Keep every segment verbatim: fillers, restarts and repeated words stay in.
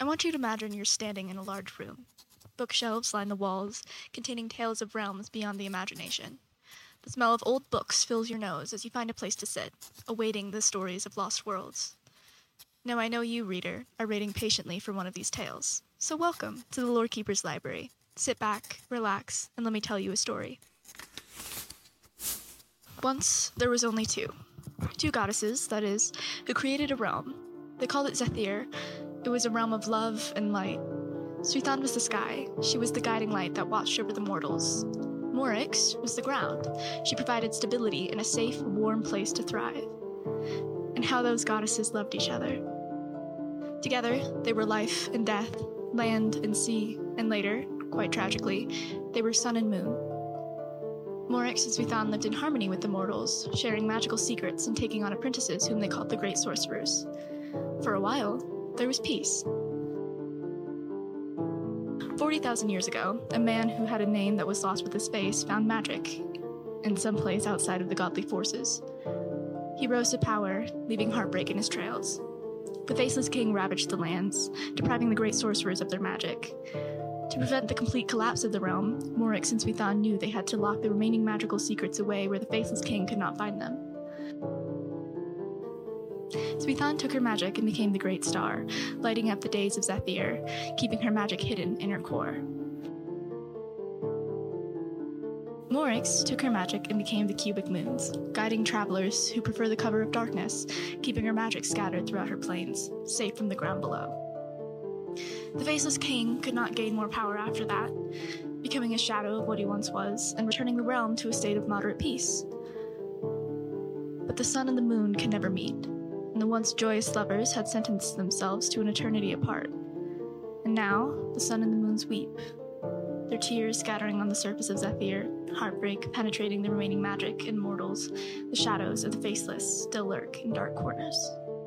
I want you to imagine you're standing in a large room. Bookshelves line the walls, containing tales of realms beyond the imagination. The smell of old books fills your nose as you find a place to sit, awaiting the stories of lost worlds. Now I know you, reader, are waiting patiently for one of these tales. So welcome to the Lorekeeper's Library. Sit back, relax, and let me tell you a story. Once, there was only two. Two goddesses, that is, who created a realm. They called it Zethir. It was a realm of love and light. Suithan was the sky. She was the guiding light that watched over the mortals. Morix was the ground. She provided stability and a safe, warm place to thrive. And how those goddesses loved each other. Together, they were life and death, land and sea, and later, quite tragically, they were sun and moon. Morix and Suithan lived in harmony with the mortals, sharing magical secrets and taking on apprentices whom they called the Great Sorcerers. For a while, there was peace. forty thousand years ago, a man who had a name that was lost with his face found magic in some place outside of the godly forces. He rose to power, leaving heartbreak in his trails. The Faceless King ravaged the lands, depriving the great sorcerers of their magic. To prevent the complete collapse of the realm, Morix and Suithan knew they had to lock the remaining magical secrets away where the Faceless King could not find them. Suithan took her magic and became the Great Star, lighting up the days of Zethir, keeping her magic hidden in her core. Morix took her magic and became the Cubic Moons, guiding travelers who prefer the cover of darkness, keeping her magic scattered throughout her plains, safe from the ground below. The Faceless King could not gain more power after that, becoming a shadow of what he once was and returning the realm to a state of moderate peace. But the sun and the moon can never meet, and the once joyous lovers had sentenced themselves to an eternity apart. And now, the sun and the moons weep, their tears scattering on the surface of Zethir, heartbreak penetrating the remaining magic and mortals. The shadows of the Faceless still lurk in dark corners.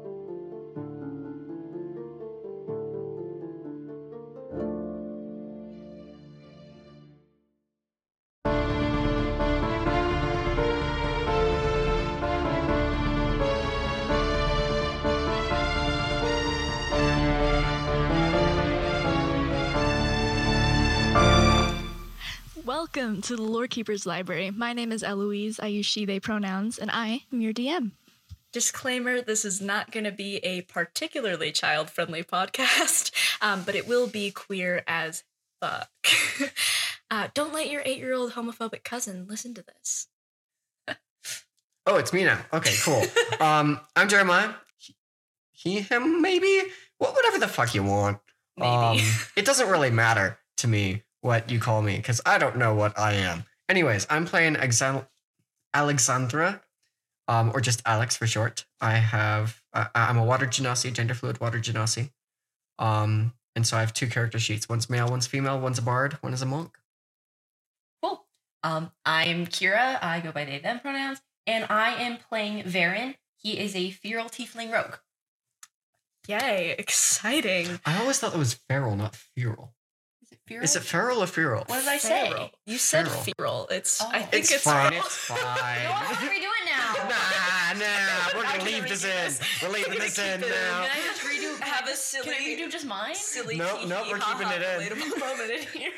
Welcome to the Lorekeeper's Library. My name is Eloise. I use she, they pronouns, and I am your D M. Disclaimer, this is not going to be a particularly child-friendly podcast, um, but it will be queer as fuck. uh, don't let your eight-year-old homophobic cousin listen to this. Oh, it's me now. Okay, cool. um, I'm Jeremiah. He, him, maybe? Well, whatever the fuck you want. Maybe. Um, it doesn't really matter to me what you call me, because I don't know what I am. Anyways, I'm playing Exa- Alexandra, um, or just Alex for short. I have, uh, I'm a water genasi, gender fluid water genasi. Um, and so I have two character sheets. One's male, one's female, one's a bard, one is a monk. Cool. Um, I'm Kira. I go by they, them pronouns. And I am playing Varen. He is a feral tiefling rogue. Yay, exciting. I always thought it was feral, not feral. Is it feral? Is it feral or feral? What did I say? Feral. You said Feral. feral. It's, Oh. I think It's it's, fine, feral. it's fine. No, let's redo it now. Nah, nah, we're I'm gonna leave gonna this redo in. this. We're leaving this in Keep it in. now. Can I just redo? Have a silly- Can I redo just mine? Silly Nope, hee nope, hee we're ha keeping ha it in. relatable moment in here.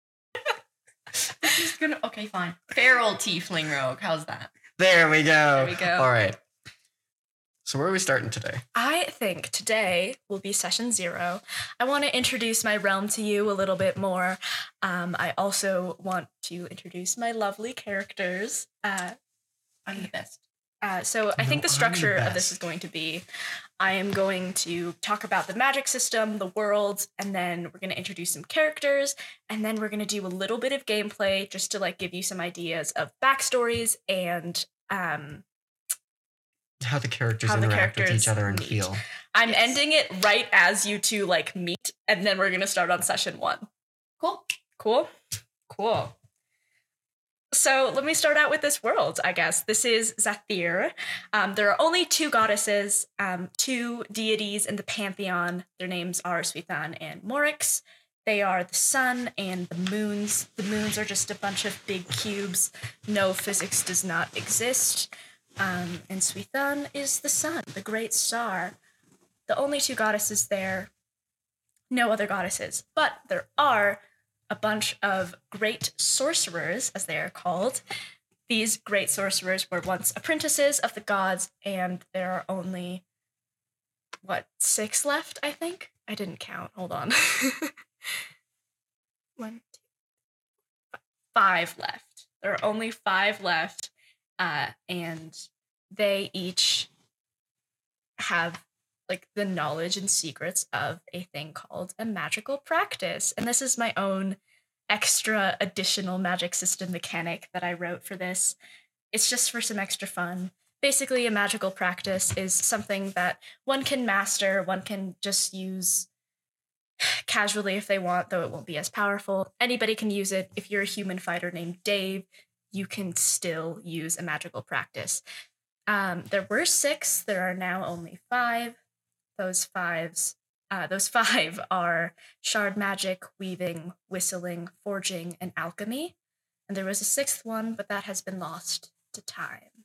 I'm just gonna. Okay, fine. Feral tiefling rogue. How's that? There we go. There we go. All right. So where are we starting today? I think today will be session zero. I want to introduce my realm to you a little bit more. Um, I also want to introduce my lovely characters. Uh, I'm the best. uh, so I No, think the I'm the structure of this best. is going to be, I am going to talk about the magic system, the world, and then we're going to introduce some characters, and then we're going to do a little bit of gameplay just to like give you some ideas of backstories and um, How the characters How the interact with characters each other and meet. feel. I'm Yes. ending it right as you two like meet, and then we're gonna start on session one. Cool. Cool? Cool. So let me start out with this world, I guess. This is Zethir. Um, there are only two goddesses, um, two deities in the pantheon. Their names are Suithan and Morix. They are the sun and the moons. The moons are just a bunch of big cubes. No physics does not exist. Um, and Suithan is the sun, the great star. The only two goddesses there. no other goddesses. But there are a bunch of great sorcerers, as they are called. These great sorcerers were once apprentices of the gods, and there are only, what, six left, I think? I didn't count. Hold on. One, two, five. Five left. There are only five left, uh, and they each have like the knowledge and secrets of a thing called a magical practice. And this is my own extra additional magic system mechanic that I wrote for this. It's just for some extra fun. Basically, a magical practice is something that one can master, one can just use casually if they want, though it won't be as powerful. Anybody can use it. If you're a human fighter named Dave, you can still use a magical practice. Um, there were six. There are now only five. Those fives, uh, those five are shard magic, weaving, whistling, forging, and alchemy. And there was a sixth one, but that has been lost to time.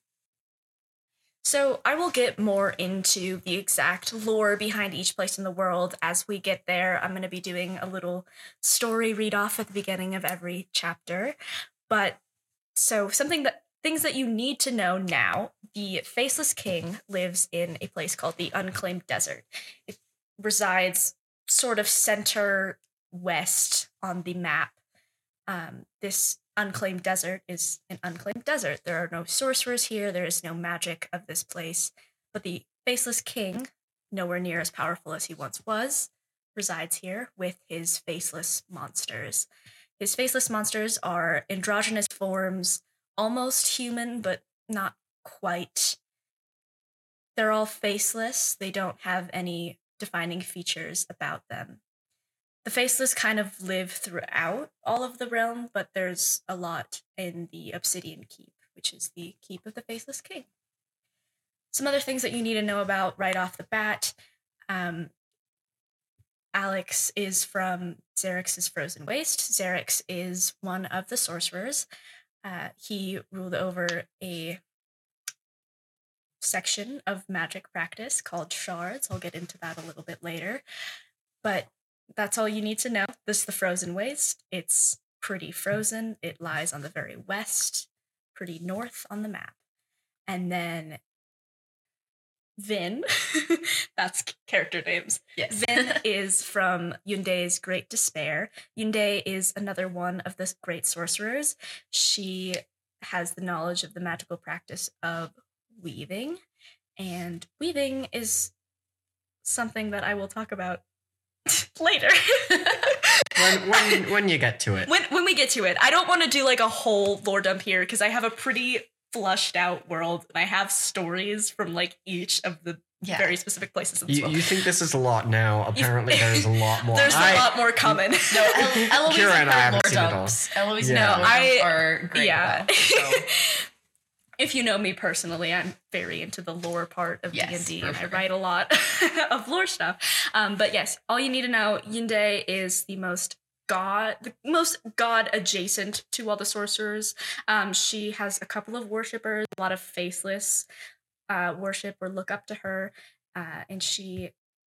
So I will get more into the exact lore behind each place in the world as we get there. I'm going to be doing a little story read off at the beginning of every chapter. But so something that things that you need to know now. The Faceless King lives in a place called the Unclaimed Desert. It resides sort of center west on the map. Um, this Unclaimed Desert is an unclaimed desert. There are no sorcerers here. There is no magic of this place. But the Faceless King, nowhere near as powerful as he once was, resides here with his faceless monsters. His faceless monsters are androgynous forms, almost human, but not quite. They're all faceless. They don't have any defining features about them. The faceless kind of live throughout all of the realm, but there's a lot in the Obsidian Keep, which is the keep of the Faceless King. Some other things that you need to know about right off the bat. Um, Alex is from Xerx's Frozen Waste. Xerx is one of the sorcerers. Uh, he ruled over a section of magic practice called shards. I'll get into that a little bit later. But that's all you need to know. This is the Frozen Waste. It's pretty frozen. It lies on the very west, pretty north on the map. And then Vin, that's character names. Yes. Vin is from Yunde's Great Despair. Yunde is another one of the great sorcerers. She has the knowledge of the magical practice of weaving. And weaving is something that I will talk about later. when, when, when you get to it. When, when we get to it. I don't want to do like a whole lore dump here because I have a pretty flushed out world and I have stories from like each of the yeah. very specific places in this you, world. You think this is a lot now. Apparently there's a lot more. There's I, a lot more coming. No, El- Eloise Kira and I and her haven't lore seen it all. dumps. Eloise Yeah. and her lore I- dumps are great. yeah. Though, so. If you know me personally, I'm very into the lore part of Yes, D and D, for and I sure. write a lot of lore stuff. Um, but yes, all you need to know, Yunde is the most god, the most god adjacent to all the sorcerers. Um, she has a couple of worshippers, a lot of faceless uh, worship or look up to her, uh, and she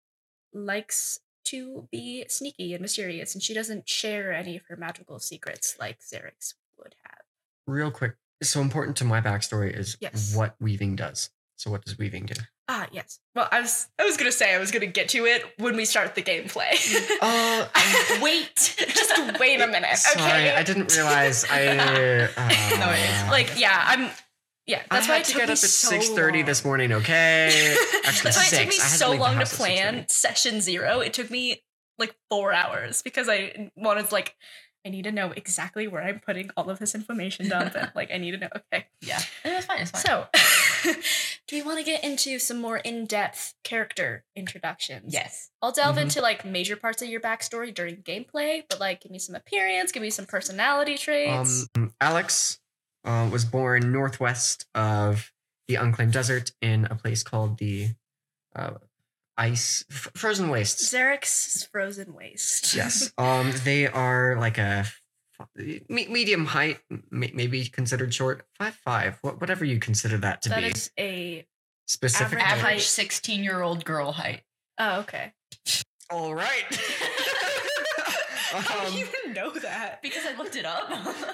likes to be sneaky and mysterious, and she doesn't share any of her magical secrets like Xerx would have. Real quick. So important to my backstory is Yes. what weaving does. So what does weaving do? Ah, yes. Well, I was I was gonna say I was gonna get to it when we start the gameplay. Oh, wait, just wait a minute. sorry, Okay. I didn't realize. I uh, No worries. Like, yeah, I'm. Yeah, that's I why had it to took get me up at so six thirty long. this morning. Okay, actually That's why it six. took me I had so leave the long to house at six thirty. plan session zero. It took me like four hours because I wanted like I need to know exactly where I'm putting all of this information down. But like I need to know. Okay. Yeah, it's fine. It's fine. So, do we want to get into some more in-depth character introductions? yes. I'll delve Mhm. into like major parts of your backstory during gameplay, but like give me some appearance, give me some personality traits. Um, Alex uh, was born northwest of the Unclaimed Desert in a place called the uh, Ice F- Frozen Wastes. Xerx's Frozen Waste. Yes. Um, they are like a me- medium height, may- maybe considered short. Five five, wh- whatever you consider that to That be. is a Specific. average to- height. Average sixteen-year-old girl height. oh okay. All right. How do Um, you even know that? Because I looked it up.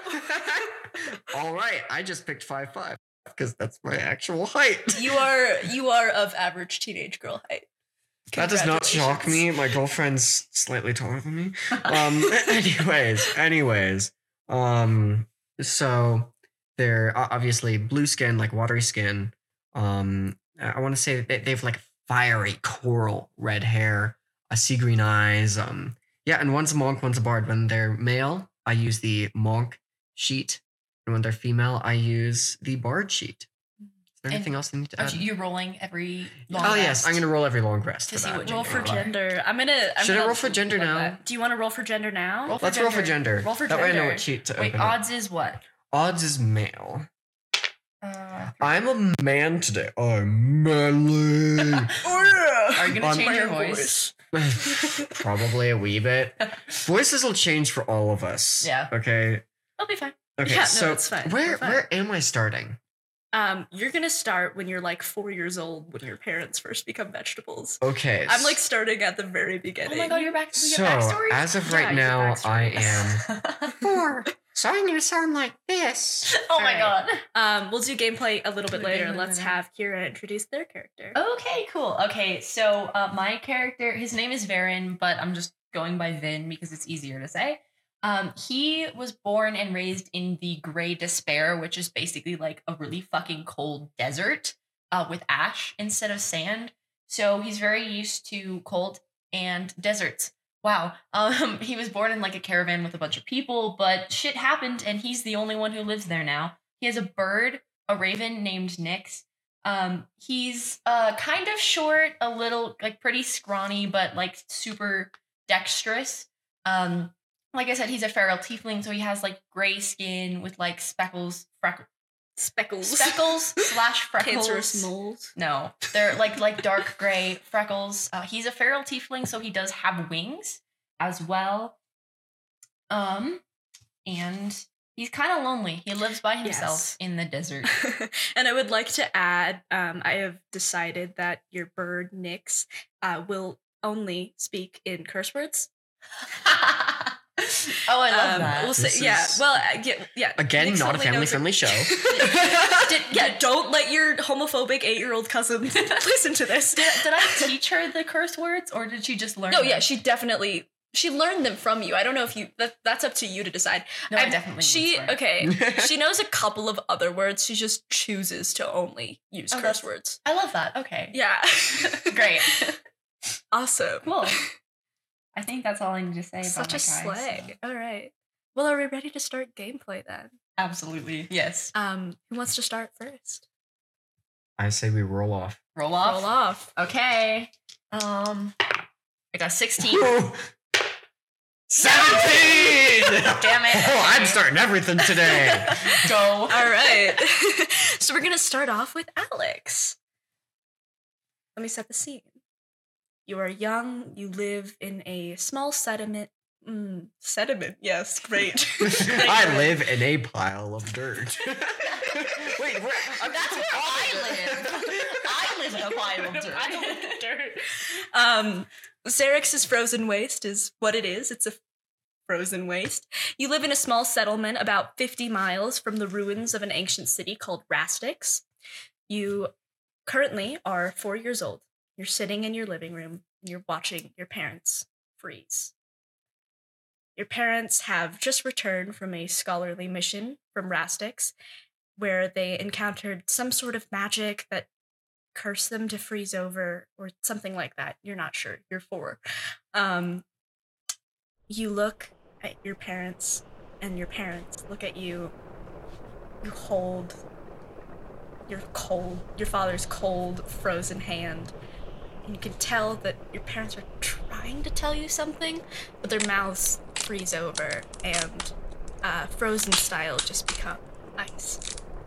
all right. I just picked five five because that's my actual height. You are you are of average teenage girl height. That does not shock me. My girlfriend's slightly taller than me. Um. anyways, anyways. Um. So they're o- obviously blue skin, like watery skin. Um. I I want to say that they have like fiery coral red hair, a sea green eyes. Um. Yeah, and one's a monk, one's a bard. When they're male, I use the monk sheet, and when they're female, I use the bard sheet. Is there And anything else I need to Are add? you rolling every long Oh yes, rest? I'm gonna roll every long rest To for see that. what Roll gender for you are. gender. I'm gonna. I'm Should I gonna roll for gender love now? that. Do you want to roll for gender now? Roll for Let's roll for gender. Roll for that way I know gender. what sheet to Wait, open up. odds is what? Odds is male. Uh, I'm a man today. I'm manly. are you gonna On- change your voice? Probably a wee bit. Voices will change for all of us. Yeah. Okay. I'll be fine. Okay. Yeah, no, so it's fine. where We're fine. where am I starting? Um, you're gonna start when you're like four years old, when your parents first become vegetables. Okay. I'm like starting at the very beginning. Oh my god, you're back. We So get backstories? as of Yeah, right you get now, I backstories. am four. So I'm gonna sound like this. Oh my Alright. god. Um, we'll do gameplay a little bit Do later. gameplay Let's later. have Kira introduce their character. Okay, cool. Okay, so uh, my character, his name is Varen, but I'm just going by Vin because it's easier to say. Um, he was born and raised in the Grey Despair, which is basically like a really fucking cold desert uh, with ash instead of sand. So he's very used to cold and deserts. Wow. Um, he was born in like a caravan with a bunch of people, but shit happened and he's the only one who lives there now. He has a bird, a raven named Nyx. Um, he's uh kind of short, a little like pretty scrawny, but like super dexterous. Um, like I said, he's a feral tiefling, so he has like gray skin with like speckles, freckles, Speckles. speckles slash freckles. Cancerous moles. No, they're like like dark gray freckles. Uh, he's a feral tiefling, so he does have wings as well. Um, and he's kind of lonely. He lives by himself Yes. in the desert. And I would like to add, um, I have decided that your bird Nyx uh, will only speak in curse words. Oh, I love Um, that. We'll This say, yeah. is- Well, uh, yeah, yeah. Again, Nyx not a only family knows it- friendly show. Did- yeah, don't let your homophobic eight-year-old cousin listen to this. Did, did I teach her the curse words, or did she just learn? No, them? yeah, she definitely she learned them from you. I don't know if you that, that's up to you to decide. No, I I'm- definitely. She would swear. okay. She knows a couple of other words. She just chooses to only use Oh, curse that's- words. I love that. Okay. Yeah. Great. Awesome. Cool. I think that's all I need to say about Such a my guys, slag. so. All right. Well, are we ready to start gameplay then? Absolutely. Yes. Um, who wants to start first? I say we roll off. Roll off. Roll off. Okay. Um, I got sixteen. Woo! seventeen! Damn it. Oh, I'm starting everything today. Go. All right. So we're gonna start off with Alex. Let me set the scene. You are young. You live in a small sediment. Mm, sediment. Yes, great. I live in a pile of dirt. Wait, where, I'm That's where I live. I live in a pile of dirt. I live in dirt. Um, Xerx's frozen waste is what it is. It's a frozen waste. You live in a small settlement about fifty miles from the ruins of an ancient city called Rastix. You currently are four years old. You're sitting in your living room and you're watching your parents freeze. Your parents have just returned from a scholarly mission from Rastix, where they encountered some sort of magic that cursed them to freeze over, or something like that. You're not sure. You're four. Um, you look at your parents, and your parents look at you. You hold your cold, your father's cold, frozen hand. And you can tell that your parents are trying to tell you something, but their mouths freeze over, and uh, frozen style just become ice.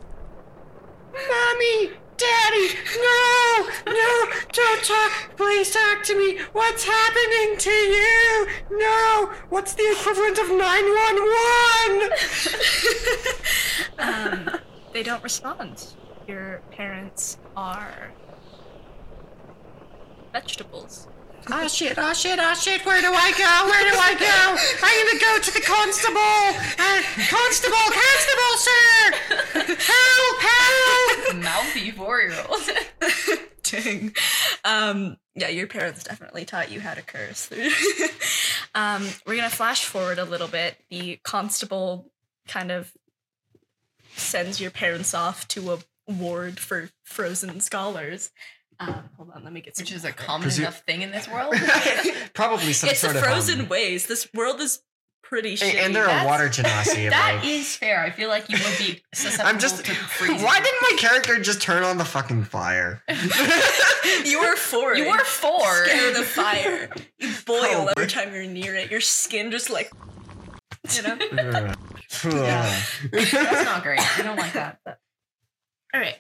Mommy! Daddy! No! No! Don't talk! Please talk to me! What's happening to you? No! What's the equivalent of nine one one? um, they don't respond. Your parents are vegetables. Oh shit, oh shit, oh shit, where do I go? Where do I go? I'm gonna go to the constable! Uh, constable, constable, sir! Help, help! Mouthy four-year-old. Dang. Um, yeah, your parents definitely taught you how to curse. um, we're gonna flash forward a little bit. The constable kind of sends your parents off to a ward for frozen scholars. Um, hold on, let me get some Which is a water. common Presu- enough thing in this world. Probably some It's sort a of... frozen um, ways. This world is pretty and, shitty. and they're a That's- water genasi. That like, is fair. I feel like you would be susceptible I'm just... to freezing. Why didn't my character just turn on the fucking fire? You were four. You were four. Scared of fire. You boil Oh, every my- time you're near it. Your skin just like, you know. Yeah. That's not great. I don't like that. But All right.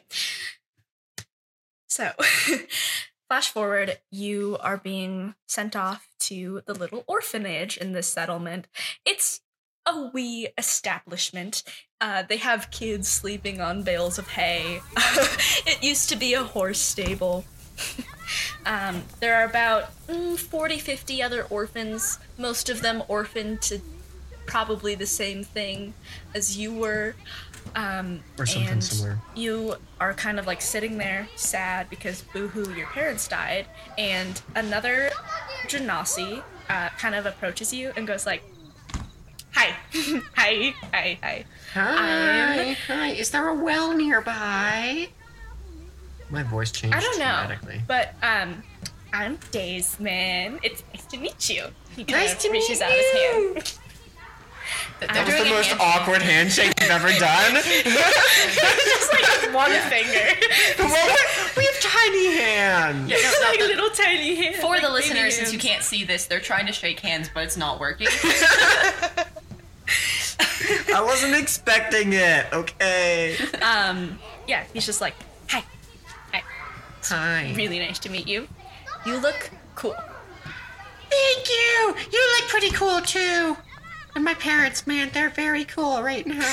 So, flash forward, you are being sent off to the little orphanage in this settlement. It's a wee establishment. Uh, they have kids sleeping on bales of hay. It used to be a horse stable. um, there are about mm, forty, fifty other orphans, most of them orphaned to probably the same thing as you were. Um, Or something and similar. You are kind of like sitting there sad because boo-hoo, your parents died, and another genasi uh, kind of approaches you and goes like, hi, hi, hi, hi. Hi, hi. Is there a well nearby? My voice changed I don't know, dramatically. but um, I'm Dazeman. It's nice to meet you. He kind Nice of to meet reaches out his you. hand. That was doing the a most handshake. awkward handshake you've ever done. Just like one finger. Well, we have tiny hands. Yeah, no, Just no, like the- little tiny hands. for like the baby listeners, since you hands. can't see this, they're trying to shake hands, but it's not working. I wasn't expecting it. Okay. Um, yeah, he's just like, hi, hi. Hi. Really nice to meet you. You look cool. Thank you. You look pretty cool too. And my parents, man, they're very cool right now.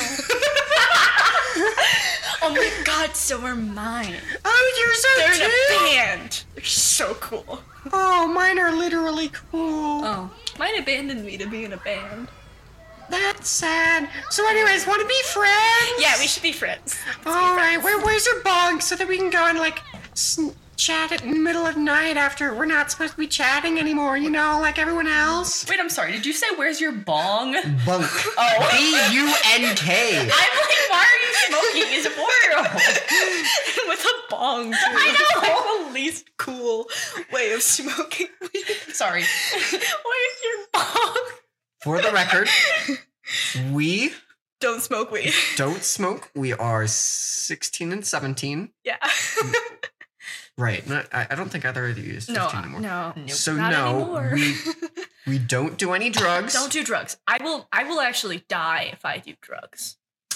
Oh my god, so are mine. Oh, you're so They're in too. a band. They're so cool. Oh, mine are literally cool. Oh, mine abandoned me to be in a band. That's sad. So, anyways, want to be friends? Yeah, we should be friends. All right. Where, where's your bunk so that we can go and like sn- chat at in the middle of the night after we're not supposed to be chatting anymore? You know, like everyone else. Wait, I'm sorry. Did you say where's your bong? Bunk. Oh. B U N K. I'm like, why are you smoking? He's a four-year-old. With a bong, too. I know. It's like the least cool way of smoking weed. Sorry. Where's your bong? For the record, we Don't smoke weed. don't smoke. We are sixteen and seventeen. Yeah. Right. Not, I, I don't think either of you is fifteen No, anymore. no. Nope. So Not no, anymore. we we don't do any drugs. Don't do drugs. I will I will actually die if I do drugs.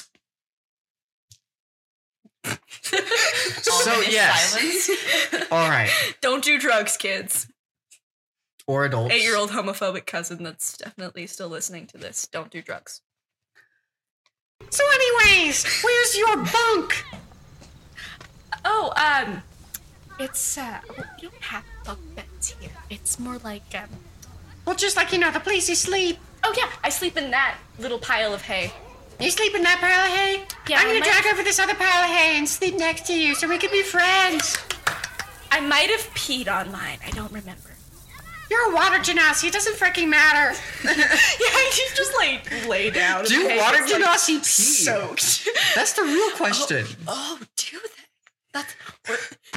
So Ominous yes. silence. All right. Don't do drugs, kids. Or adults. Eight-year-old homophobic cousin that's definitely still listening to this. Don't do drugs. So, anyways, where's your bunk? Oh, um, it's uh, we don't have bunk beds here. It's more like um. Well, just like you know, the place you sleep. Oh yeah, I sleep in that little pile of hay. You sleep in that pile of hay? Yeah, I'm gonna my- drag over this other pile of hay and sleep next to you so we can be friends. I might have peed on mine. I don't remember. You're a water genasi. It doesn't freaking matter. Yeah, you just like lay down. and Do hay water gets, like, genasi pee? soaked? That's the real question. Oh, do that. That's we're,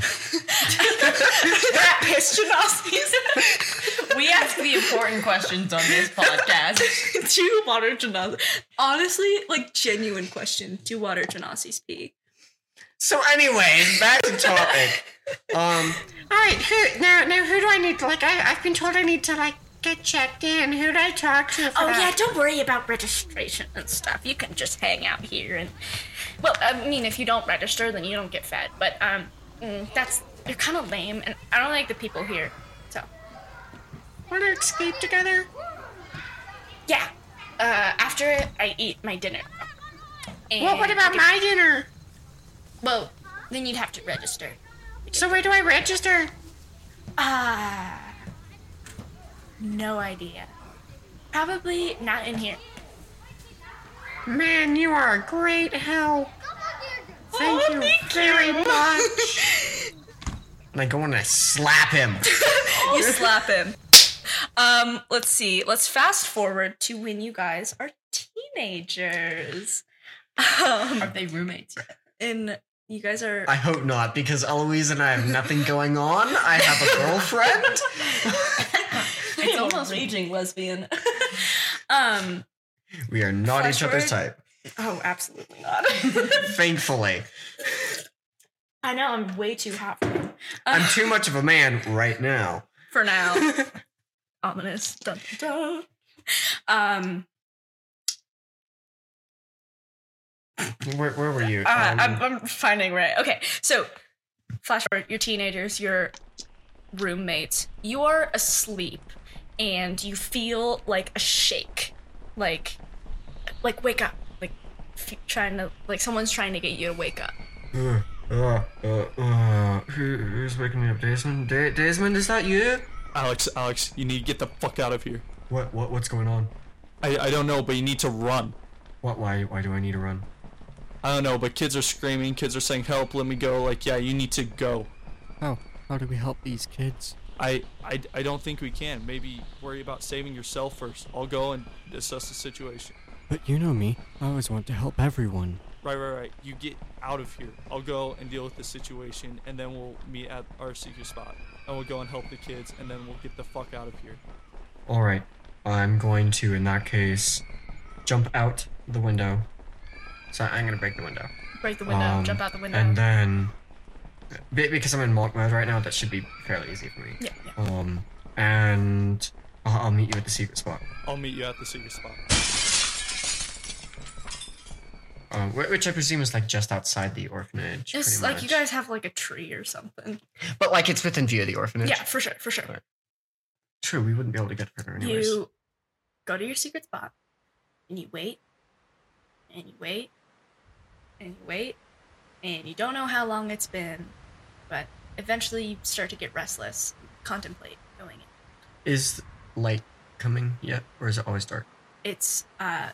we're at piss genasis. We ask the important questions on this podcast. Do water genasis? Honestly, like genuine question. Do water genasis pee? So, anyways, back to topic. Um. All right. Who now? Now, who do I need to like? I, I've been told I need to like get checked in. Who do I talk to? For Oh that? yeah, don't worry about registration and stuff. You can just hang out here and. Well, I mean, if you don't register, then you don't get fed. But um, mm, that's you're kind of lame, and I don't like the people here. So Want to escape together? yeah, uh, after it, I eat my dinner. And Well, what about my dinner? Well, then you'd have to register. So where do I register? Ah, No idea. Probably not in here. Man, you are a great help. Thank Oh, you thank very you. much. And I go and I slap him. You slap him. Um, let's see. Let's fast forward to when you guys are teenagers. Um, Are they roommates? and you guys are. I hope not, because Eloise and I have nothing going on. I have a girlfriend. It's almost raging lesbian. um. We are not Flash each other's forward. type. Oh, absolutely not. Thankfully. I know I'm way too hot for him. I'm too much of a man right now. For now. Ominous. Dun, dun, dun. Um. Where, where were you? Uh, Um, I'm, I'm finding right. Okay, so flash forward. You're teenagers. You're roommates. You are asleep, and you feel like a shake, like, like wake up, like f- trying to, like someone's trying to get you to wake up. Uh, uh, uh, uh, who, who's waking me up? Desmond? Da- Desmond, is that you? Alex, Alex, you need to get the fuck out of here. What? What? What's going on? I, I don't know, but you need to run. What? Why? Why do I need to run? I don't know, but kids are screaming, kids are saying, help, let me go. Like, yeah, you need to go. How? How do we help these kids? I, I, I don't think we can. Maybe worry about saving yourself first. I'll go and assess the situation. But you know me. I always want to help everyone. Right, right, right. You get out of here. I'll go and deal with the situation, and then we'll meet at our secret spot. And we'll go and help the kids, and then we'll get the fuck out of here. All right. I'm going to, in that case, jump out the window. So I'm gonna break the window. Break the window. Um, jump out the window. And then, be- because I'm in monk mode right now, that should be fairly easy for me. yeah, yeah. Um, and I'll, I'll meet you at the secret spot. I'll meet you at the secret spot. Um, wh- which I presume is like just outside the orphanage. It's pretty like much. you guys have like a tree or something. But like it's within view of the orphanage. Yeah, for sure, for sure. Right. True, we wouldn't be able to get further anyways. You go to your secret spot, and you wait, and you wait, and you wait, and you don't know how long it's been, but eventually you start to get restless, contemplate going in. Is light coming yet, or is it always dark? It's uh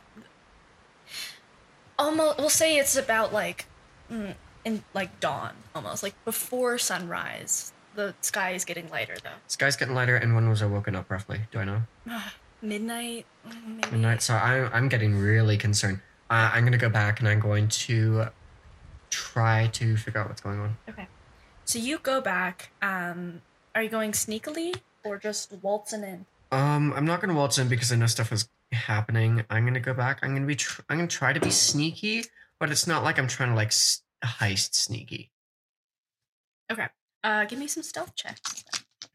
almost, we'll say it's about like mm, in like dawn, almost like before sunrise. The sky is getting lighter though. Sky's getting lighter, and when was I woken up roughly? Do I know? Midnight, mm, maybe. Midnight. So I'm I'm getting really concerned. Uh, I'm gonna go back, and I'm going to try to figure out what's going on. Okay. So you go back. Um, are you going sneakily or just waltzing in? Um, I'm not gonna waltz in because I know stuff is happening. I'm gonna go back. I'm gonna be. Tr- I'm gonna try to be sneaky, but it's not like I'm trying to like s- heist sneaky. Okay. Uh, give me some stealth checks.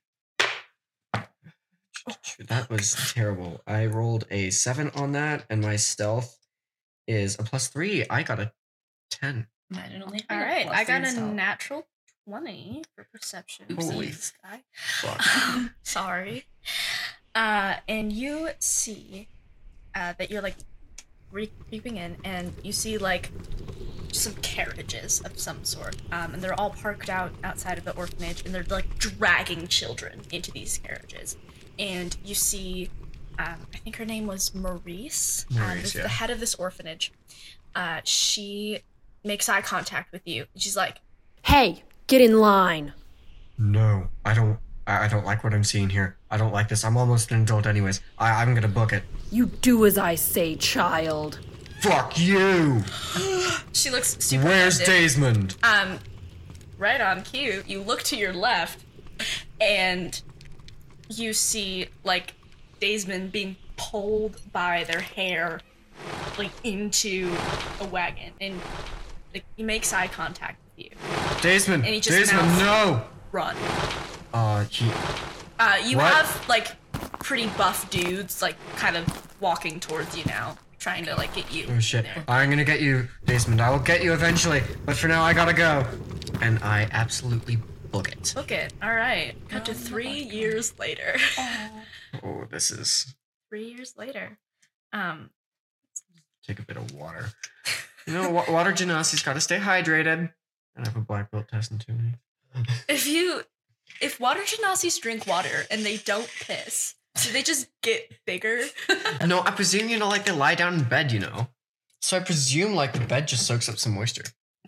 That was terrible. I rolled a seven on that, and my stealth is a plus three. I got a ten. Imagine only All having a right, plus I got three a stealth. natural twenty for perception. Holy Oopsies, guy. fuck. Sorry. Uh, and you see uh, that you're like re- creeping in, and you see like some carriages of some sort, um, and they're all parked out outside of the orphanage, and they're like dragging children into these carriages. And you see, um, I think her name was Maurice, um, Maurice, is yeah. the head of this orphanage. Uh, she makes eye contact with you. And she's like, Hey, get in line. No, I don't. I, I don't like what I'm seeing here. I don't like this. I'm almost an adult, anyways. I, I'm gonna book it. You do as I say, child. Fuck you. she looks super Where's offended. Desmond? Um, right on cue, you look to your left, and you see like Desmond being pulled by their hair, like into a wagon, and like, he makes eye contact with you. Desmond. And he just Desmond, mouths- no. Run. Uh, he. Uh, you What? have like pretty buff dudes like kind of walking towards you now, trying to like get you. Oh shit. there. I'm gonna get you, Desmond. I will get you eventually, but for now I gotta go. And I absolutely book it. Book it. All right. Cut to three years later. Oh, this is. three years later. Um. Take a bit of water. You know, wa- water Genasi's gotta stay hydrated. And I have a black belt test in two weeks. If you, if water Genasis drink water and they don't piss, Do they just get bigger? No, I presume, you know, like they lie down in bed, you know. So I presume like the bed just soaks up some moisture.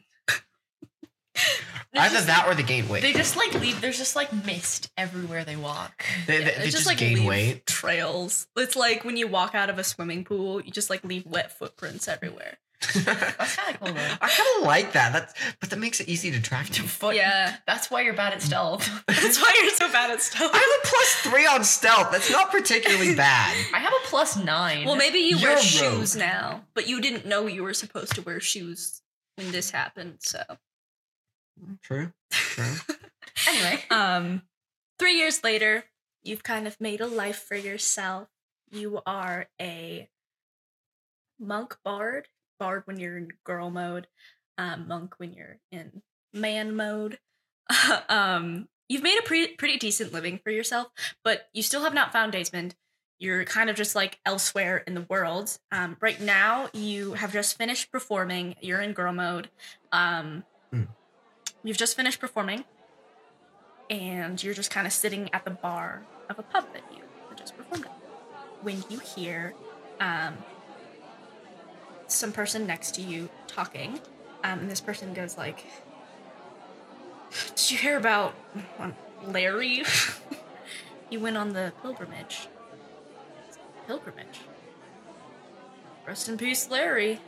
Either just, that or they gain weight. They just like leave. There's just like mist everywhere they walk. They, Yeah, they, they they just, just, like, gain leave weight. Trails. It's like when you walk out of a swimming pool, you just like leave wet footprints everywhere. That's kind of cool though. I kind of like that. That's but that makes it easy to track them. Foot. Yeah. That's why you're bad at stealth. That's why you're so bad at stealth. I have a plus three on stealth. That's not particularly bad. I have a plus nine. Well, maybe you You're wear a shoes now, but you didn't know you were supposed to wear shoes when this happened. So, True. True. Anyway. um, three years later, you've kind of made a life for yourself. You are a monk bard. Bard when you're in girl mode, um, monk when you're in man mode. um, you've made a pretty pretty decent living for yourself, but you still have not found Desmond. You're kind of just like elsewhere in the world. Um, right now, you have just finished performing. You're in girl mode. Um, Mm. You've just finished performing, and you're just kind of sitting at the bar of a pub that you just performed at. When you hear um, some person next to you talking, um, and this person goes like, "Did you hear about um, Larry? He went on the pilgrimage. Pilgrimage. Rest in peace, Larry."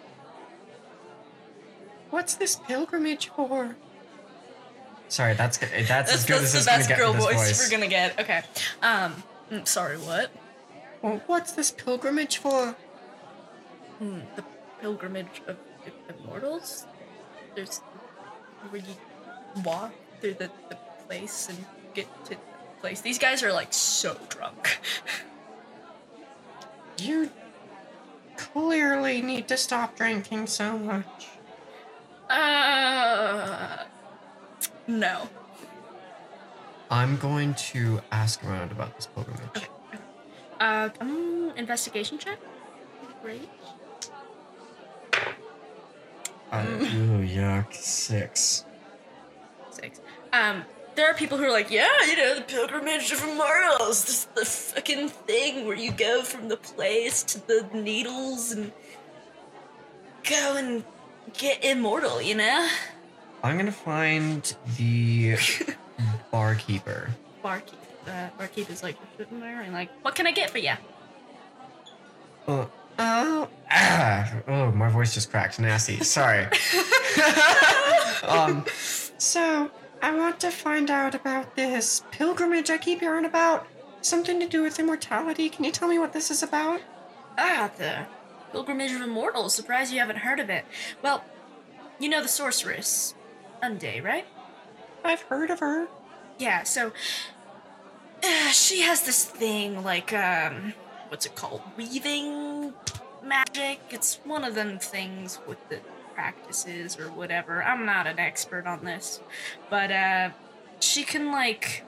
What's this pilgrimage for? Sorry, that's good. That's, That's, as good that's as the it's gonna best get girl with this voice, voice. we're gonna get. Okay. Um. mm, Sorry. What? Well, what's this pilgrimage for? Hmm, the pilgrimage of i- immortals. There's where you walk through the, the place and get to the place. These guys are like so drunk. You clearly need to stop drinking so much. Uh. No. I'm going to ask around about this pilgrimage. Uh. Um. Investigation check. Great. Uh, ooh, yuck. Six. Six. Um, there are people who are like, yeah, you know, the pilgrimage of immortals. This is the fucking thing where you go from the place to the needles and go and get immortal, you know? I'm gonna find the barkeeper. Barkeep. Uh, barkeep is like, sitting there and like, what can I get for you? Uh, oh, ah, oh, my voice just cracked. Nasty. Sorry. um, so I want to find out about this pilgrimage I keep hearing about. Something to do with immortality. Can you tell me what this is about? Ah, the pilgrimage of immortals. Surprised you haven't heard of it. Well, you know the sorceress, Unday, right? I've heard of her. Yeah, so uh, she has this thing like um what's it called? Weaving magic. It's one of them things with the practices or whatever. I'm not an expert on this. But uh she can like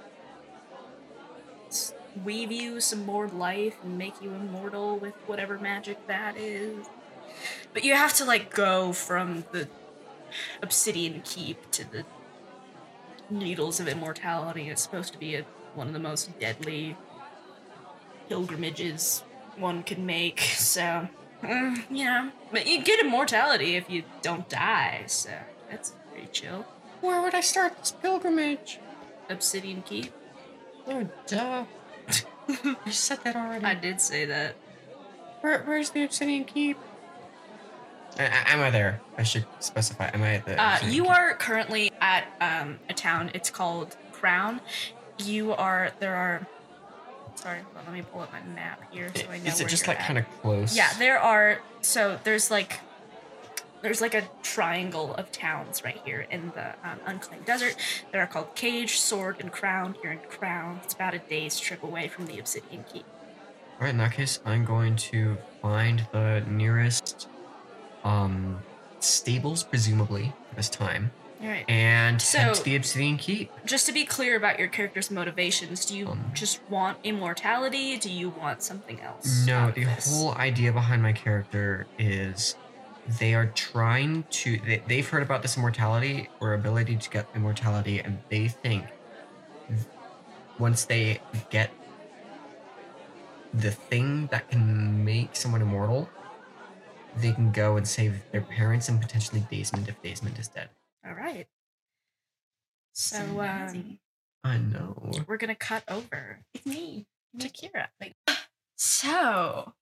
s- weave you some more life and make you immortal with whatever magic that is. But you have to like go from the Obsidian Keep to the Needles of Immortality. It's supposed to be a, one of the most deadly pilgrimages one can make. So, mm, you know, but you get immortality if you don't die. So that's pretty chill. Where would I start this pilgrimage? Obsidian Keep. Oh, duh. You said that already. I did say that. Where, where's the Obsidian Keep? A- a- am I there? I should specify. Am I at the? Uh, Obsidian you Keep? are currently at um, a town. It's called Crown. You are. There are. Sorry, hold on, let me pull up my map here so I know Is it where just you're like at. kind of close? Yeah, there are. So there's like, there's like a triangle of towns right here in the um, Unclaimed Desert that are called Cage, Sword, and Crown. You're in Crown. It's about a day's trip away from the Obsidian Keep. All right. In that case, I'm going to find the nearest, um, stables, presumably for this time, All right. and head So- to the Obsidian Keep. Just to be clear about your character's motivations, do you Um, just want immortality? Do you want something else? No, out of the this? whole idea behind my character is they are trying to. They, they've heard about this immortality or ability to get immortality, and they think th- once they get the thing that can make someone immortal, they can go and save their parents and potentially Desmond if Desmond is dead. All right. So So um, amazing. I know. we're gonna cut over It's me. to Kira. So,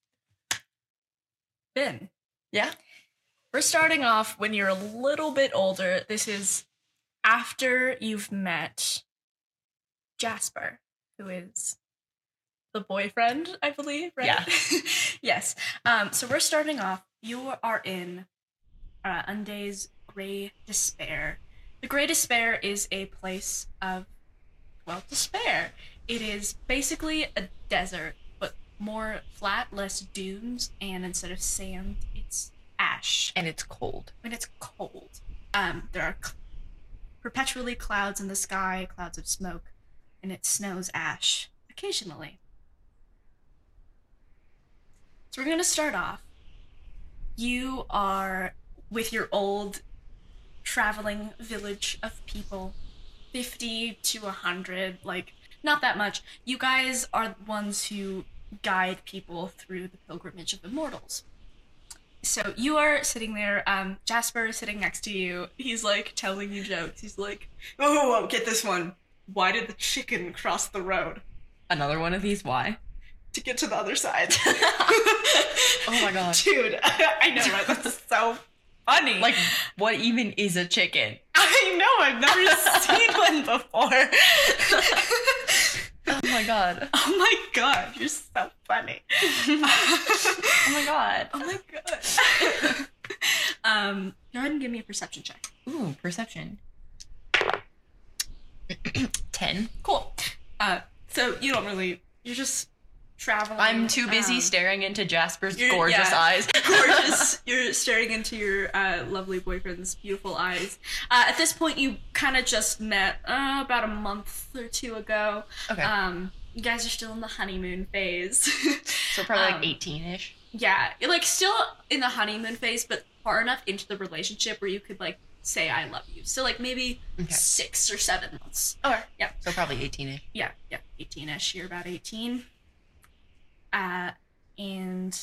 Ben. Yeah. We're starting off when you're a little bit older. This is after you've met Jasper, who is the boyfriend, I believe, right? Yeah. Yes. Um, so we're starting off. You are in uh, Unday's Grey Despair. The Grey Despair is a place of, well, despair. It is basically a desert, but more flat, less dunes, and instead of sand, it's ash. And it's cold. When it's cold. Um, there are cl- perpetually clouds in the sky, clouds of smoke, and it snows ash occasionally. So we're going to start off. You are with your old traveling village of people, fifty to one hundred, like, not that much. You guys are the ones who guide people through the pilgrimage of immortals. So you are sitting there, um, Jasper is sitting next to you. He's like telling you jokes. He's like, oh, oh, get this one. Why did the chicken cross the road? Another one of these. Why? To get to the other side. Oh my god. Dude, I know, right? That's so funny. Like, what even is a chicken? I know, I've never seen one before. Oh my god. Oh my god, you're so funny. Oh my god. Oh my god. um, go ahead and give me a perception check. Ooh, perception. Ten. Cool. Uh, so you don't really, you're just traveling. I'm too busy um, staring into Jasper's you're- gorgeous yeah. eyes. gorgeous. You're staring into your uh, lovely boyfriend's beautiful eyes. Uh, at this point, you kind of just met uh, about a month or two ago. Okay. Um, you guys are still in the honeymoon phase. So probably um, like eighteen-ish. Yeah, you're, like still in the honeymoon phase, but far enough into the relationship where you could like say I love you. So like maybe Okay. six or seven months. Okay. Yeah. So probably eighteen-ish. Yeah, yeah, eighteen-ish. You're about eighteen. Uh, and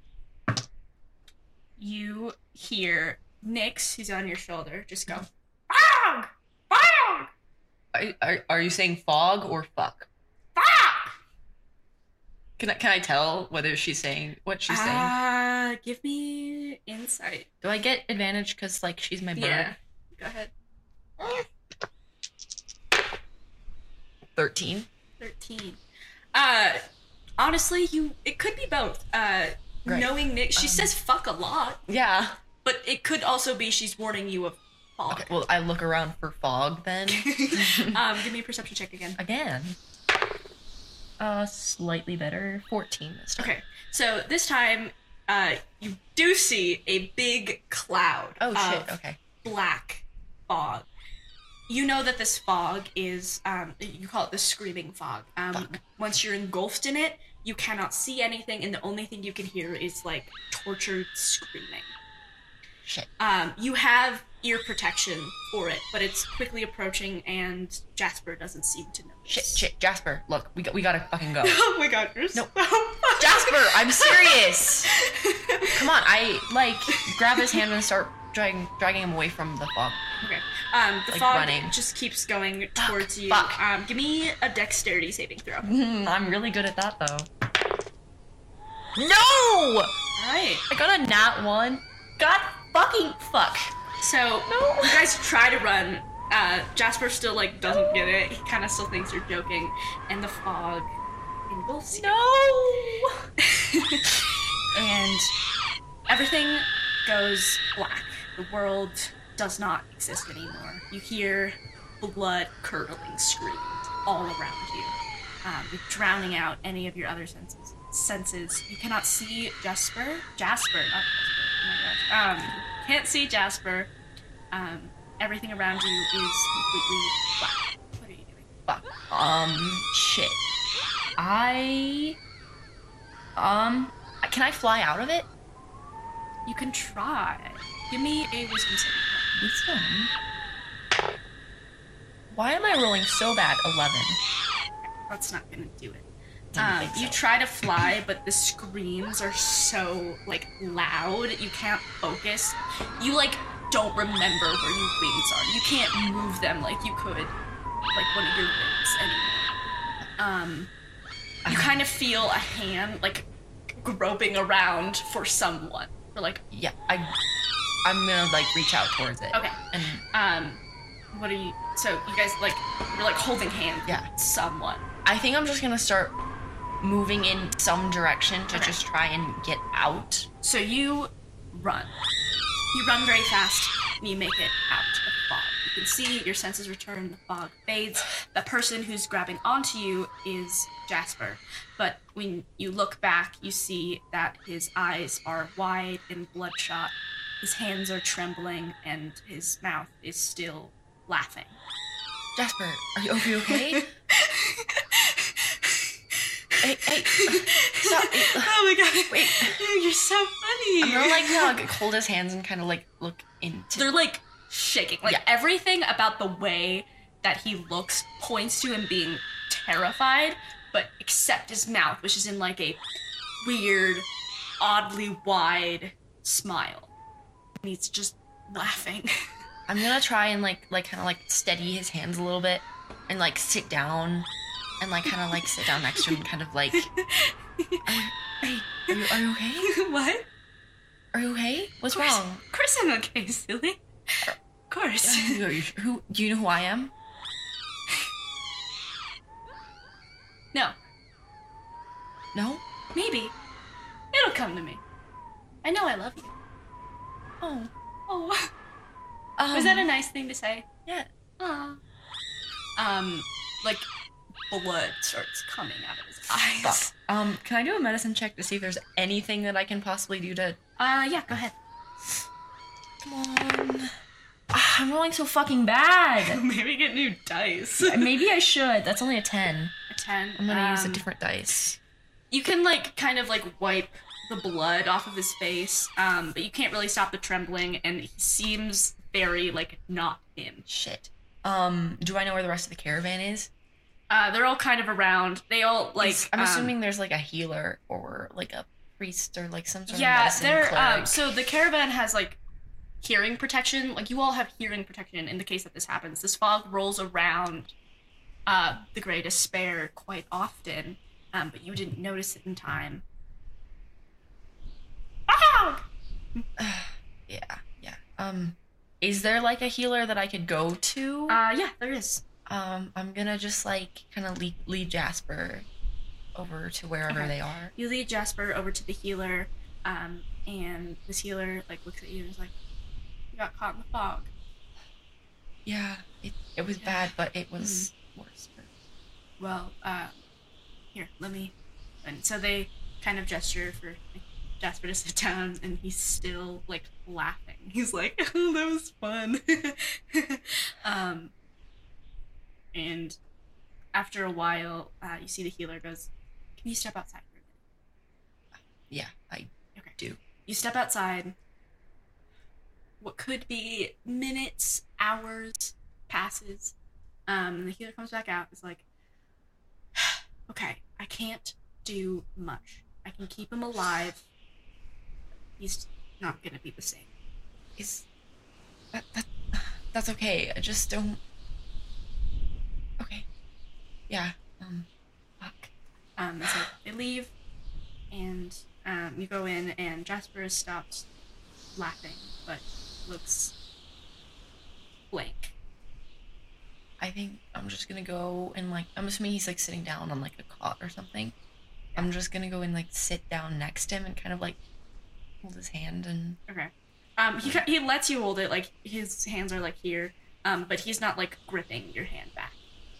you hear Nyx, who's on your shoulder, just go, Fog! Fog! Are, are, are you saying fog or fuck? Fog! Can I, can I tell whether she's saying what she's saying? Uh, give me insight. Do I get advantage because, like, she's my bird? Yeah. Go ahead. thirteen. thirteen. Uh, honestly, you it could be both. Uh, Right. knowing Nyx, she Um, says fuck a lot, Yeah. but it could also be she's warning you of fog. Okay, well, I look around for fog then. um, give me a perception check again. Again. Uh, slightly better. fourteen this time. Okay, so this time, uh, you do see a big cloud Oh, shit. of Okay. black fog. You know that this fog is, um, you call it the screaming fog. Um, Fuck. once you're engulfed in it, you cannot see anything, and the only thing you can hear is like tortured screaming. Shit. Um, you have ear protection for it, but it's quickly approaching, and Jasper doesn't seem to notice. Shit, shit. Jasper, look, we, got, we gotta fucking go. Oh my god, you're so No. funny. Jasper, I'm serious! Come on, I, like, grab his hand and start dragging, dragging him away from the fog. Okay. Um, the Like fog running. just keeps going towards you. fuck. Um, give me a dexterity saving throw. Hmm, I'm really good at that, though. No! Alright. I got a nat one. God fucking fuck. So, you guys try to run. Uh, Jasper still, like, doesn't get it. He kind of still thinks you're joking. And the fog engulfs you. No! And everything goes black. The world does not exist anymore. You hear blood-curdling screams all around you. Um, you're drowning out any of your other senses. Senses. You cannot see Jasper. Jasper, not Jasper. Oh my gosh. Um, can't see Jasper. Um, everything around you is completely black. What are you doing? Fuck. Um, shit. I... Um, can I fly out of it? You can try. Give me a wisdom saving Wisdom. Why am I rolling so bad? eleven. throw. That's not gonna do it. Um, think you so. try to fly, but the screams are so like loud, you can't focus. You like don't remember where your wings are. You can't move them like you could, like one of your wings anymore. Um, you kind of feel a hand like groping around for someone, for like Yeah, I, I'm gonna like reach out towards it. okay. And Um, what are you? So you guys like you're like holding hands. Yeah. With someone. I think I'm just gonna start moving in some direction to Okay. just try and get out. So you run. You run very fast, and you make it out of the fog. You can see your senses return, the fog fades. The person who's grabbing onto you is Jasper. But when you look back, you see that his eyes are wide and bloodshot. His hands are trembling, and his mouth is still laughing. Jasper, are you, are you okay? Hey, hey, stop. Oh my god. Wait. You're so funny. I'm gonna like you know, like hold his hands and kind of like look into. They're like shaking. Like Yeah. everything about the way that he looks points to him being terrified, but except his mouth, which is in like a weird, oddly wide smile. And he's just laughing. I'm gonna try and like like kind of like steady his hands a little bit and like sit down and like kind of like sit down next to him and kind of like. Are you, hey, are you, are you okay? What? Are you okay? What's Of course- wrong? Of course I'm okay, silly. Of course. Who, are you, who do you know who I am? No, No. maybe. It'll come to me. I know I love you. Oh. Oh. Um, Was that a nice thing to say? Yeah. Aw. Um, like blood starts coming out of his eyes. Fuck. Um, can I do a medicine check to see if there's anything that I can possibly do to? Uh, yeah, go ahead. Come on. Ah, I'm rolling so fucking bad. Maybe get new dice. Maybe I should. That's only a ten. A ten. I'm gonna use a Um, different dice. You can like kind of like wipe the blood off of his face, um, but you can't really stop the trembling, and he seems very like not him. Shit. Um, do I know where the rest of the caravan is? Uh, they're all kind of around. They all like. Is- I'm um, assuming there's like a healer or like a priest or like some sort of Yeah, medicine they're um. cleric. So the caravan has like hearing protection. Like you all have hearing protection in the case that this happens. This fog rolls around uh the Grey Despair quite often, um, but you didn't notice it in time. Fog! Yeah, yeah. Um, is there like a healer that I could go to? Uh, yeah, there is. Um, I'm gonna just like kind of lead, lead Jasper over to wherever Okay. they are. You lead Jasper over to the healer, um, and this healer like looks at you and is like, "You got caught in the fog." Yeah, it it was bad, but it was worse. Well, uh, here, let me. And so they kind of gesture for Jasper to sit down, and he's still like laughing. He's like, "Oh, that was fun." um, and after a while, uh, you see the healer goes, "Can you step outside for a minute?" Yeah, I Okay. do. You step outside. What could be minutes, hours passes. Um, and the healer comes back out. It's like, okay, I can't do much. I can keep him alive. He's not gonna be the same. Is that, that that's okay. I just don't. Okay. Yeah. Um. Fuck. Um, and so they leave, and um, you go in, and Jasper has stopped laughing, but looks blank. I think I'm just gonna go and like I'm assuming he's like sitting down on like a cot or something. I'm just gonna go and like sit down next to him and kind of like hold his hand and Okay. Um, he he lets you hold it, like his hands are like here, um, but he's not like gripping your hand back.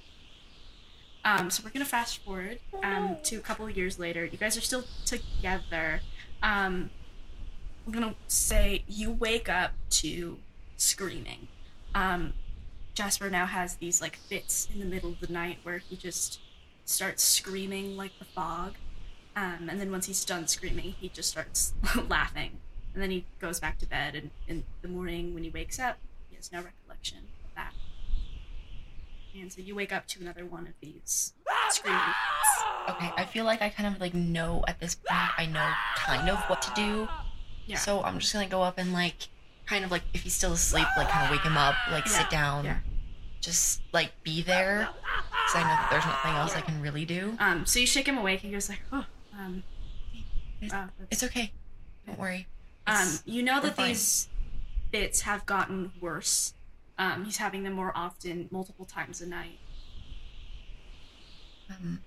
Um, so we're gonna fast forward um to a couple of years later. You guys are still together. Um, I'm gonna say you wake up to screaming. Um, Jasper now has these like fits in the middle of the night where he just starts screaming like the fog. Um, and then once he's done screaming, he just starts laughing. And then he goes back to bed, and in the morning when he wakes up, he has no recollection of that. And so you wake up to another one of these screaming. Okay, I feel like I kind of like know at this point, I know kind of what to do. Yeah. So I'm just gonna go up and like, kind of like, if he's still asleep, like kind of wake him up, like Yeah, sit down, yeah. just like be there. Because I know that there's nothing else I can really do. Um, so you shake him awake, and he goes like, oh, um, It's, wow, that's- it's okay. Don't worry. Um, It's- you know we're that fine. these fits have gotten worse. Um, he's having them more often, multiple times a night. Um,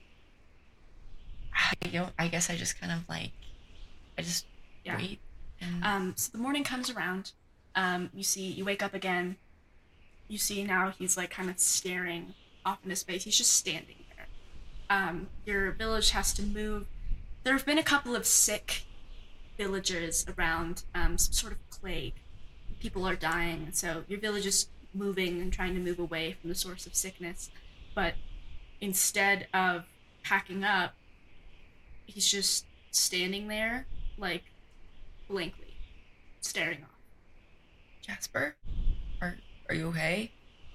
I don't. I guess I just kind of like, I just Yeah. wait. And Um, so the morning comes around. Um, you see, you wake up again. You see now he's like kind of staring off into space. He's just standing there. Um, your village has to move. There have been a couple of sick villagers around, um, some sort of plague. People are dying, and so your village is moving and trying to move away from the source of sickness. But instead of packing up, he's just standing there, like, blankly, staring off. Jasper, are are you okay?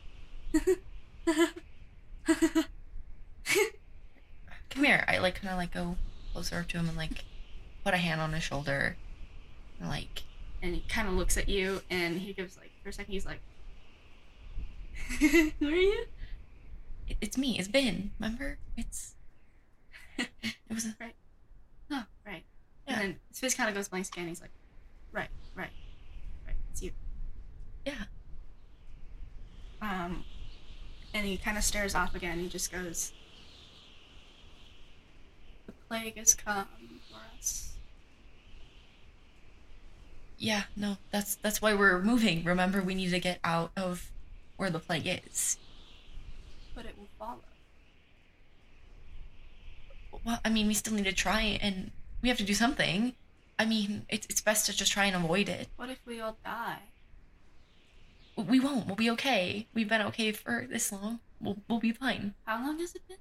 Come here. I like kind of like go closer to him and like put a hand on his shoulder, and like And he kind of looks at you, and he gives, like, for a second, he's like, who are you? it, it's me. It's Ben. Remember? It's it was a, Right. Oh, right. Yeah. And then his face kind of goes blank again. He's like, right, right, right. It's you. yeah. Um, and he kind of stares off again. He just goes, the plague has come for us. Yeah, no, that's that's why we're moving. Remember, we need to get out of where the plague is. But it will follow. Well, I mean, we still need to try, and we have to do something. I mean, it's it's best to just try and avoid it. What if we all die? We won't. We'll be okay. We've been okay for this long. We'll we'll be fine. How long has it been?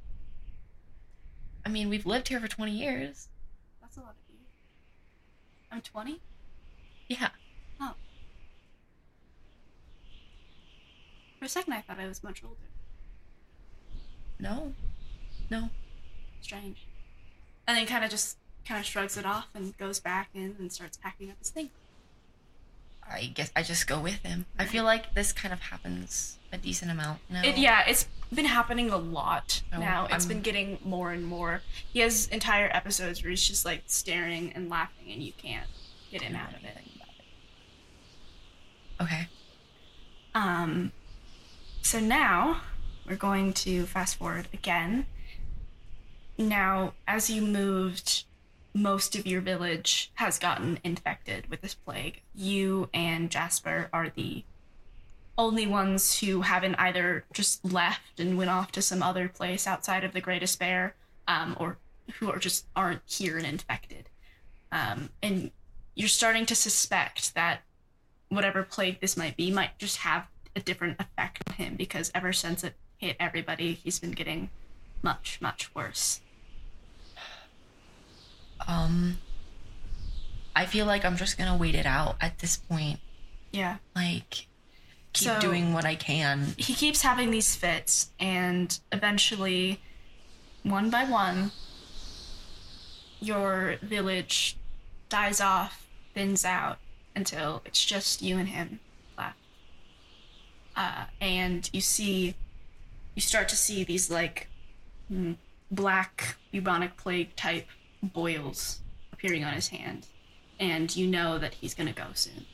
I mean, we've lived here for twenty years. That's a lot of years. I'm twenty? Yeah. Oh. For a second, I thought I was much older. No. No. Strange. And then kind of just kind of shrugs it off and goes back in and starts packing up his thing. I guess I just go with him. I feel like this kind of happens a decent amount now. It, yeah, it's been happening a lot Oh, now. It's I'm- been getting more and more. He has entire episodes where he's just like staring and laughing, and you can't get him out of it. Okay. Um, so now we're going to fast forward again. Now, as you moved, most of your village has gotten infected with this plague. You and Jasper are the only ones who haven't either just left and went off to some other place outside of the Great Despair, um, or who are just aren't here and infected. Um, and you're starting to suspect that whatever plague this might be might just have a different effect on him, because ever since it hit everybody, he's been getting much, much worse. Um I feel like I'm just gonna wait it out at this point. Yeah. Like keep So- doing what I can. He keeps having these fits, and eventually, one by one, your village dies off, thins out, until it's just you and him left. Uh, and you see, you start to see these, like, mm, black bubonic plague type boils appearing on his hand. And you know that he's gonna go soon.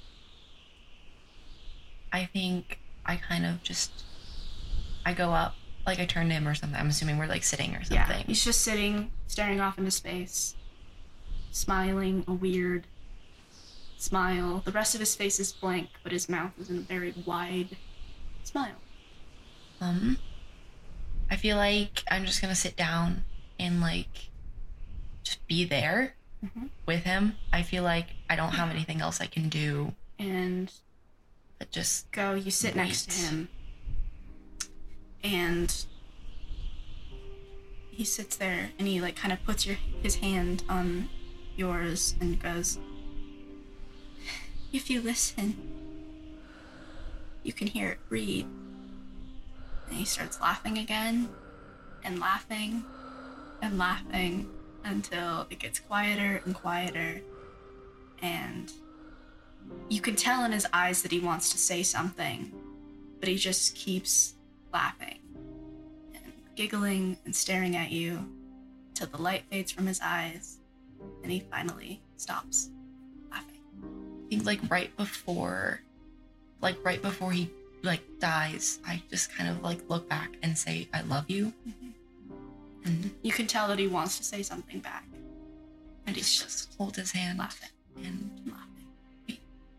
I think I kind of just I go up, like I turn to him or something. I'm assuming we're like sitting or something. Yeah, he's just sitting, staring off into space, smiling a weird smile. The rest of his face is blank, but his mouth is in a very wide smile. Um I feel like I'm just gonna sit down and like just be there Mhm. with him. I feel like I don't have anything else I can do And but just go, you sit next to Wait. him. And he sits there and he like kind of puts your his hand on yours and goes, if you listen, you can hear it breathe. And he starts laughing again. and laughing and laughing until it gets quieter and quieter. And you can tell in his eyes that he wants to say something, but he just keeps laughing and giggling and staring at you till the light fades from his eyes and he finally stops laughing. I think like right before, like right before he like dies, I just kind of like look back and say, I love you. Mm-hmm. And You can tell that he wants to say something back, and he's just hold his hand laughing and and laughing.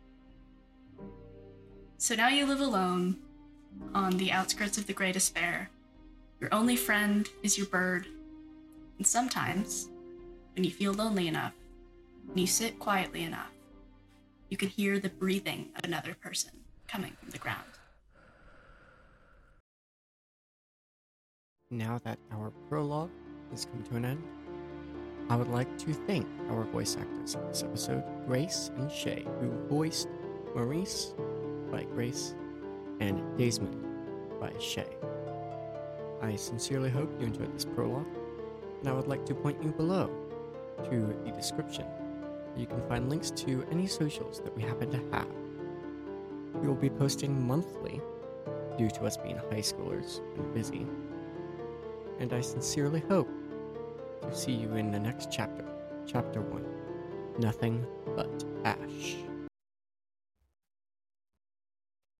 So now you live alone on the outskirts of the Great Despair. Your only friend is your bird. And sometimes, when you feel lonely enough, and you sit quietly enough, you can hear the breathing of another person coming from the ground. Now that our prologue has come to an end, I would like to thank our voice actors of this episode, Grace and Shay, who voiced Maurice by Grace and Desmond by Shay. I sincerely hope you enjoyed this prologue, and I would like to point you below to the description where you can find links to any socials that we happen to have. We will be posting monthly due to us being high schoolers and busy, and I sincerely hope to see you in the next chapter, Chapter one, Nothing But Ash.